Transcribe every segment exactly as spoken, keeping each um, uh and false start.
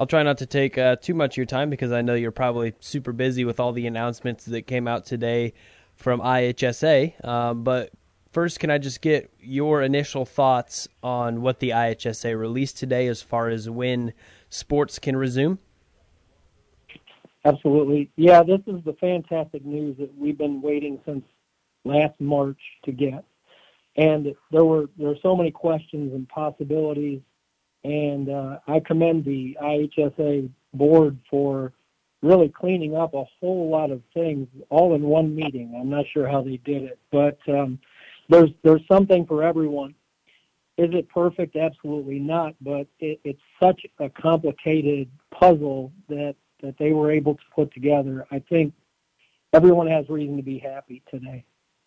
I'll try not to take uh, too much of your time because I know you're probably super busy with all the announcements that came out today from I H S A. Um, but first, can I just get your initial thoughts on what the I H S A released today as far as when sports can resume? Absolutely. Yeah, this is the fantastic news that we've been waiting since last March to get. And there were there are so many questions and possibilities, and uh, I commend the I H S A board for really cleaning up a whole lot of things all in one meeting. I'm not sure how they did it, but um, there's there's something for everyone. Is it perfect? Absolutely not, but it, it's such a complicated puzzle that, that they were able to put together. I think everyone has reason to be happy today.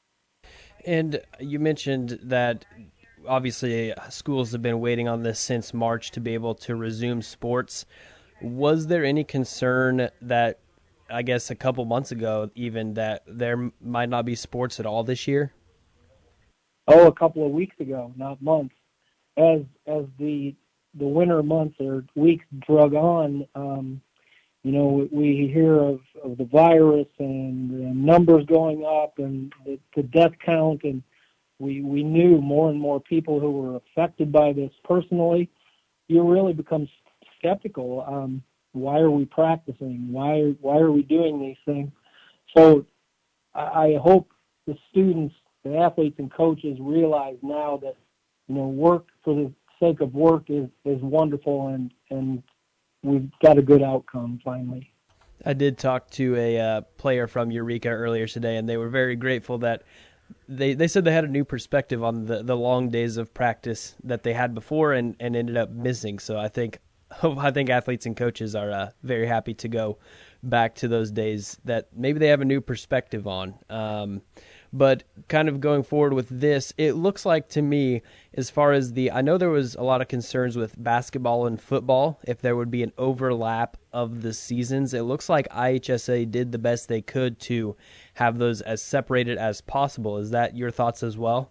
And you mentioned that obviously schools have been waiting on this since March to be able to resume sports. Was there any concern that, I guess, a couple months ago, even that there might not be sports at all this year? Oh, a couple of weeks ago, not months. As as the the winter months or weeks drug on, um, you know, we hear of, of the virus and the numbers going up and the, the death count, and we we knew more and more people who were affected by this personally. You really become skeptical. Um, why are we practicing? Why why are we doing these things? So I, I hope the students, the athletes, and coaches realize now that you know work for the sake of work is is wonderful, and and we've got a good outcome finally. I did talk to a uh, player from Eureka earlier today, and they were very grateful that they, they said they had a new perspective on the, the long days of practice that they had before and, and ended up missing. So I think I think athletes and coaches are uh, very happy to go back to those days that maybe they have a new perspective on. Um, but kind of going forward with this, it looks like to me, as far as the, I know there was a lot of concerns with basketball and football, if there would be an overlap of the seasons. It looks like I H S A did the best they could to have those as separated as possible. Is that your thoughts as well?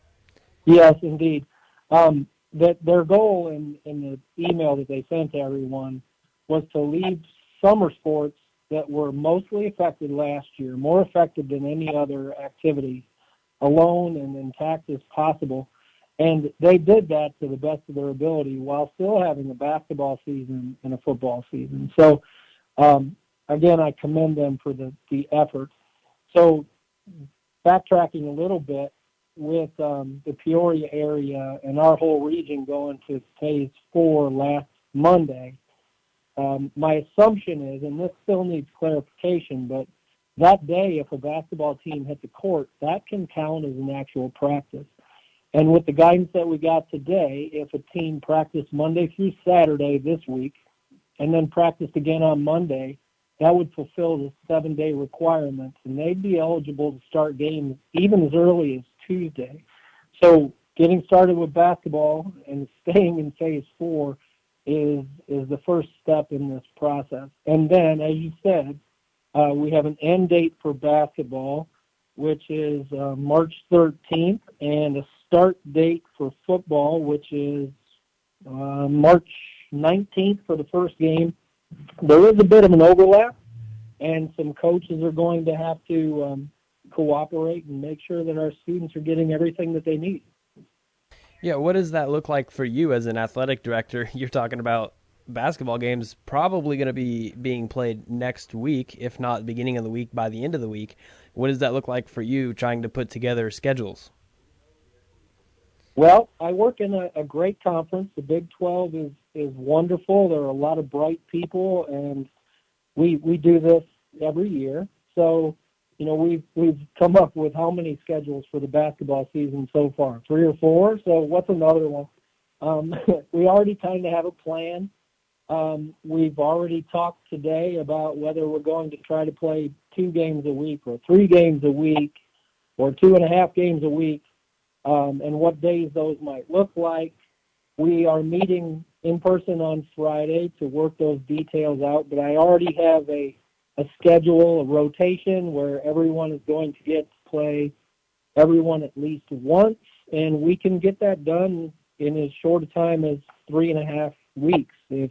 Yes, indeed. Um, that their goal in, in the email that they sent to everyone was to leave summer sports that were mostly affected last year, more affected than any other activity, alone and intact as possible. And they did that to the best of their ability while still having a basketball season and a football season. So, um, again, I commend them for the, the effort. So, backtracking a little bit, with um, the Peoria area and our whole region going to phase four last Monday, um, my assumption is, and this still needs clarification, but that day, if a basketball team hit the court, that can count as an actual practice. And with the guidance that we got today, if a team practiced Monday through Saturday this week and then practiced again on Monday, that would fulfill the seven-day requirements, and they'd be eligible to start games even as early as Tuesday. So getting started with basketball and staying in phase four is is the first step in this process. And then, as you said, uh, we have an end date for basketball, which is uh, March thirteenth, and a start date for football, which is uh, March nineteenth for the first game. There is a bit of an overlap, and some coaches are going to have to um, cooperate and make sure that our students are getting everything that they need. Yeah, what does that look like for you as an athletic director? You're talking about basketball games probably going to be being played next week, if not beginning of the week by the end of the week. What does that look like for you trying to put together schedules? Well, I work in a, a great conference. The Big twelve is, is wonderful. There are a lot of bright people, and we we do this every year. So, you know, we've we've come up with how many schedules for the basketball season so far? Three or four. So what's another one? Um, we already kind of have a plan. Um, we've already talked today about whether we're going to try to play two games a week or three games a week or two and a half games a week, um, and what days those might look like. We are meeting in person on Friday to work those details out, but I already have a, a schedule, a rotation where everyone is going to get to play everyone at least once, and we can get that done in as short a time as three and a half weeks. If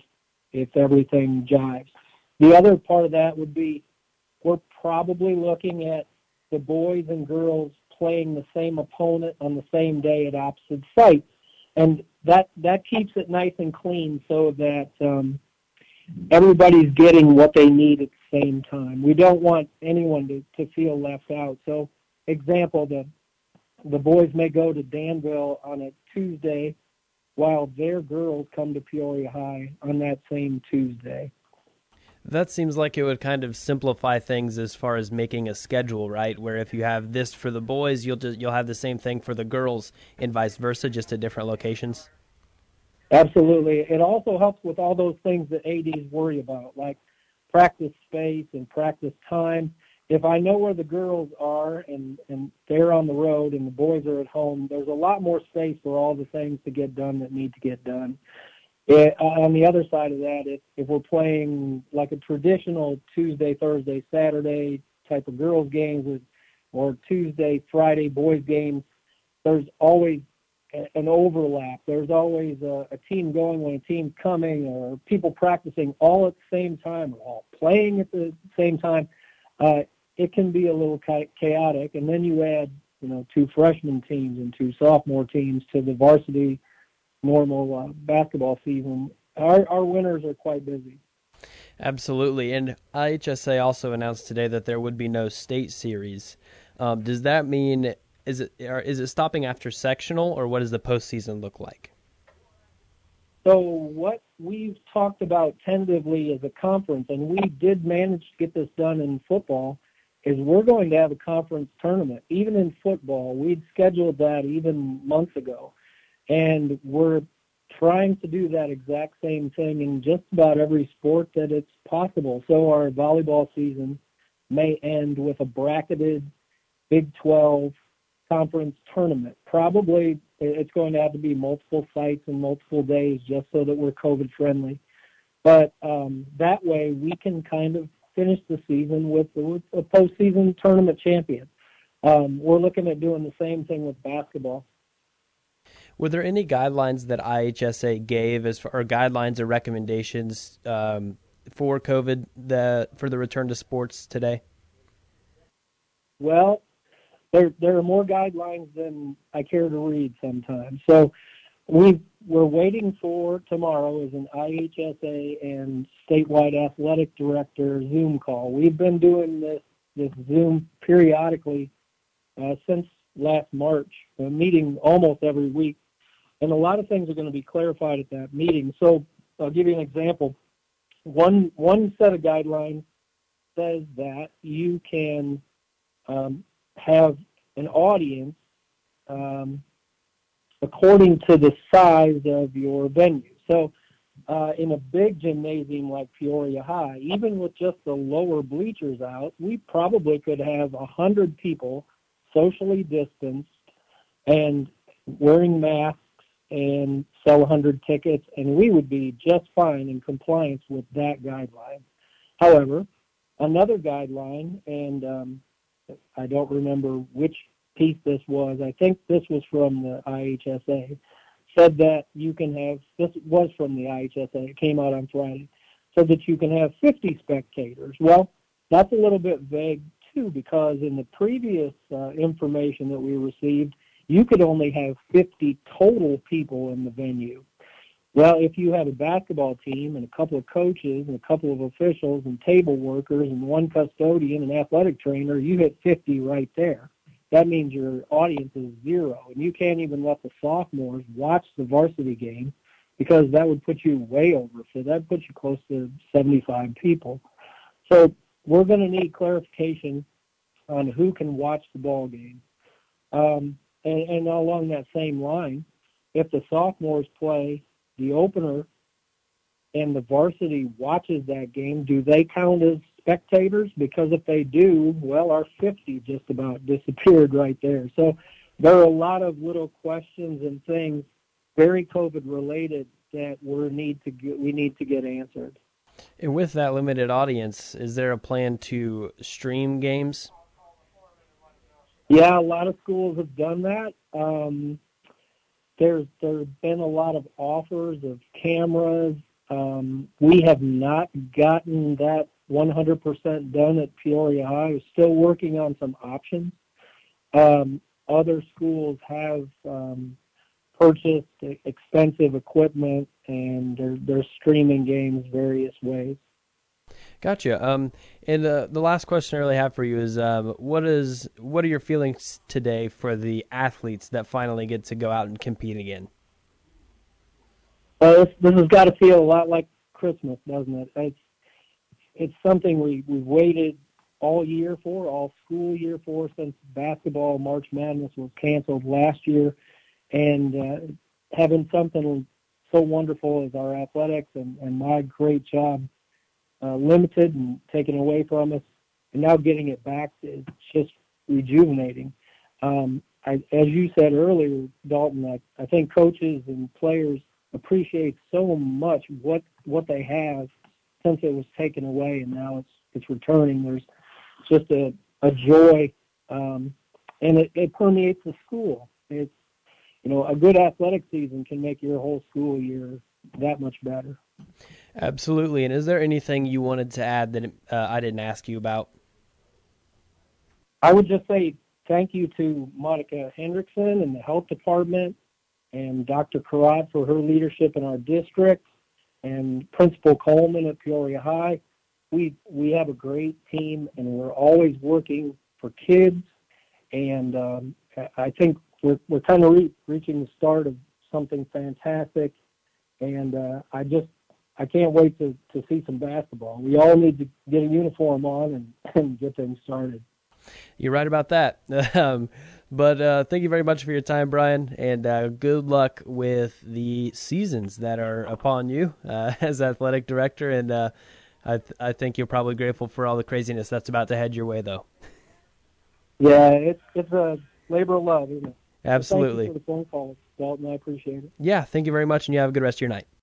if everything jives. The other part of that would be we're probably looking at the boys and girls playing the same opponent on the same day at opposite sites. And that, that keeps it nice and clean so that um, everybody's getting what they need at the same time. We don't want anyone to, to feel left out. So, example, the, the boys may go to Danville on a Tuesday while their girls come to Peoria High on that same Tuesday. That seems like it would kind of simplify things as far as making a schedule, right? Where if you have this for the boys, you'll just you'll have the same thing for the girls, and vice versa, just at different locations. Absolutely. It also helps with all those things that A Ds worry about, like practice space and practice time. If I know where the girls are and, and they're on the road and the boys are at home, there's a lot more space for all the things to get done that need to get done. It, on the other side of that, if, if we're playing like a traditional Tuesday, Thursday, Saturday type of girls games with, or Tuesday, Friday boys games, there's always an overlap. There's always a, a team going when a team's coming, or people practicing all at the same time, or all playing at the same time. Uh, it can be a little chaotic. And then you add, you know, two freshman teams and two sophomore teams to the varsity normal uh, basketball season. Our, our winters are quite busy. Absolutely. And I H S A also announced today that there would be no state series. Um, does that mean, is it or is it stopping after sectional, or what does the postseason look like? So what we've talked about tentatively as a conference, and we did manage to get this done in football, is we're going to have a conference tournament. Even in football, we'd scheduled that even months ago. And we're trying to do that exact same thing in just about every sport that it's possible. So our volleyball season may end with a bracketed Big twelve conference tournament. Probably it's going to have to be multiple sites and multiple days just so that we're COVID friendly. But um, that way we can kind of finish the season with, with a postseason tournament champion. Um, we're looking at doing the same thing with basketball. Were there any guidelines that I H S A gave as far, or guidelines or recommendations um, for COVID the, for the return to sports today? Well, there there are more guidelines than I care to read sometimes. So we we're waiting for tomorrow is an I H S A and statewide athletic director Zoom call. We've been doing this this Zoom periodically uh, since last March, uh, meeting almost every week. And a lot of things are going to be clarified at that meeting. So I'll give you an example. One one set of guidelines says that you can um, have an audience um, according to the size of your venue. So uh, in a big gymnasium like Peoria High, even with just the lower bleachers out, we probably could have one hundred people socially distanced and wearing masks and sell one hundred tickets, and we would be just fine in compliance with that guideline. However, another guideline, and um, I don't remember which piece this was, I think this was from the I H S A, said that you can have, this was from the I H S A, it came out on Friday, said that you can have fifty spectators. Well, that's a little bit vague too, because in the previous uh, information that we received, you could only have fifty total people in the venue. Well, if you have a basketball team and a couple of coaches and a couple of officials and table workers and one custodian and athletic trainer, you hit fifty right there. That means your audience is zero, and you can't even let the sophomores watch the varsity game because that would put you way over. So that puts you close to seventy-five people. So we're going to need clarification on who can watch the ball game. Um, and, and along that same line, if the sophomores play the opener and the varsity watches that game, do they count as spectators? Because if they do, well, our fifty just about disappeared right there. So there are a lot of little questions and things very COVID related that we need to get, we need to get answered. And with that limited audience, is there a plan to stream games? Yeah, a lot of schools have done that. Um, there's there's been a lot of offers of cameras. Um, we have not gotten that one hundred percent done at Peoria High. We're still working on some options. Um, other schools have um, purchased expensive equipment, and they're, they're streaming games various ways. Gotcha. Um, and uh, the last question I really have for you is, um, what is what are your feelings today for the athletes that finally get to go out and compete again? Uh, this, this has got to feel a lot like Christmas, doesn't it? It's it's something we we've waited all year for, all school year for, since basketball March Madness was canceled last year, and uh, having something so wonderful as our athletics and, and my great job uh, limited and taken away from us, and now getting it back is just rejuvenating. Um, I, as you said earlier, Dalton, I, I think coaches and players appreciate so much what what they have since it was taken away, and now it's it's returning. There's just a, a joy, um, and it, it permeates the school. It's, you know, a good athletic season can make your whole school year that much better. Absolutely. And is there anything you wanted to add that uh, I didn't ask you about? I would just say thank you to Monica Hendrickson and the health department, and Doctor Karat for her leadership in our district, and Principal Coleman at Peoria High. We we have a great team, and we're always working for kids. And um, I think we're we're kind of re- reaching the start of something fantastic. And uh, I just I can't wait to, to see some basketball. We all need to get a uniform on and, and get things started. You're right about that. um, but uh, thank you very much for your time, Brian, and uh, good luck with the seasons that are upon you uh, as athletic director. And uh, I, th- I think you're probably grateful for all the craziness that's about to head your way, though. Yeah, it's it's a labor of love, isn't it? Absolutely. So thank you for the phone call, Dalton. I appreciate it. Yeah, thank you very much, and you have a good rest of your night.